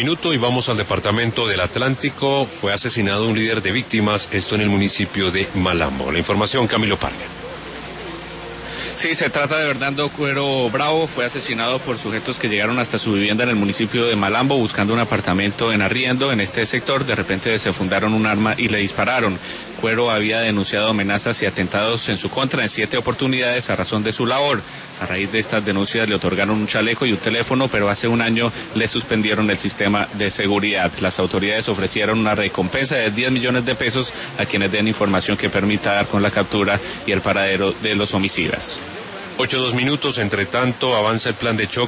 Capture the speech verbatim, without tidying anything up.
Minuto y vamos al departamento del Atlántico. Fue asesinado un líder de víctimas, esto en el municipio de Malambo. La información, Camilo Parra. Sí, se trata de Bernardo Cuero Bravo, fue asesinado por sujetos que llegaron hasta su vivienda en el municipio de Malambo buscando un apartamento en arriendo en este sector. De repente desenfundaron un arma y le dispararon. Cuero había denunciado amenazas y atentados en su contra en siete oportunidades a razón de su labor. A raíz de estas denuncias le otorgaron un chaleco y un teléfono, pero hace un año le suspendieron el sistema de seguridad. Las autoridades ofrecieron una recompensa de diez millones de pesos a quienes den información que permita dar con la captura y el paradero de los homicidas. Ocho, dos minutos, entre tanto avanza el plan de choque